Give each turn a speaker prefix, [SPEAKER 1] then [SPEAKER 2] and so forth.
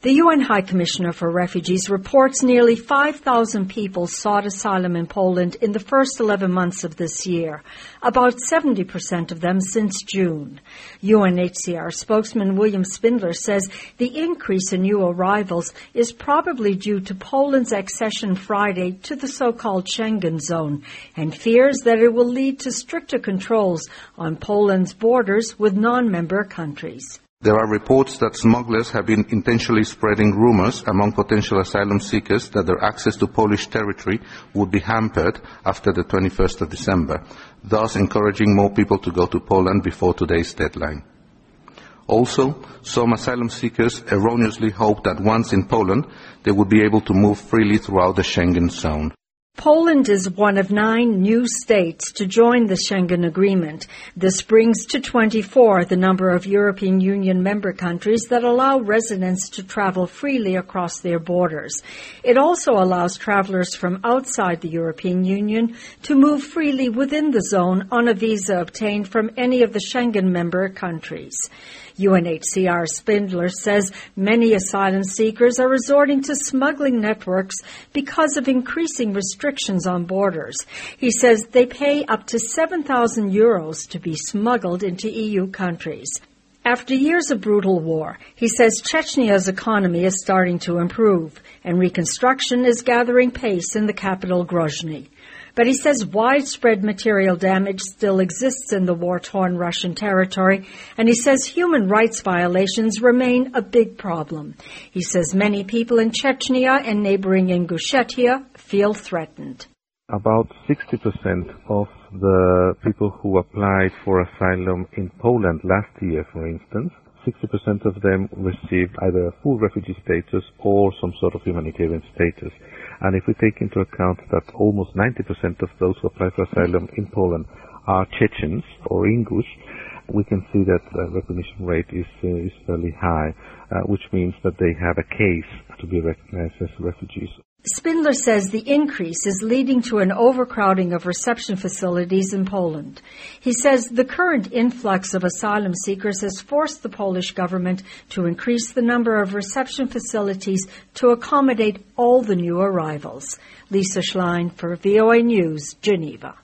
[SPEAKER 1] The UN High Commissioner for Refugees reports nearly 5,000 people sought asylum in Poland in the first 11 months of this year, about 70% of them since June. UNHCR spokesman William Spindler says the increase in new arrivals is probably due to Poland's accession Friday to the so-called Schengen zone and fears that it will lead to stricter controls on Poland's borders with non-member countries.
[SPEAKER 2] There are reports that smugglers have been intentionally spreading rumors among potential asylum seekers that their access to Polish territory would be hampered after the 21st of December, thus encouraging more people to go to Poland before today's deadline. Also, some asylum seekers erroneously hope that once in Poland, they would be able to move freely throughout the Schengen zone.
[SPEAKER 1] Poland is one of 9 new states to join the Schengen Agreement. This brings to 24 the number of European Union member countries that allow residents to travel freely across their borders. It also allows travelers from outside the European Union to move freely within the zone on a visa obtained from any of the Schengen member countries. UNHCR Spindler says many asylum seekers are resorting to smuggling networks because of increasing restrictions on borders. He says they pay up to €7,000 to be smuggled into EU countries. After years of brutal war, he says Chechnya's economy is starting to improve, and reconstruction is gathering pace in the capital Grozny. But he says widespread material damage still exists in the war-torn Russian territory, and he says human rights violations remain a big problem. He says many people in Chechnya and neighboring Ingushetia feel threatened.
[SPEAKER 3] About 60% of the people who applied for asylum in Poland last year, for instance, 60% of them received either full refugee status or some sort of humanitarian status. And if we take into account that almost 90% of those who apply for asylum in Poland are Chechens or Ingush, we can see that the recognition rate is fairly high, which means that they have a case to be recognized as refugees.
[SPEAKER 1] Spindler says the increase is leading to an overcrowding of reception facilities in Poland. He says the current influx of asylum seekers has forced the Polish government to increase the number of reception facilities to accommodate all the new arrivals. Lisa Schlein for VOA News, Geneva.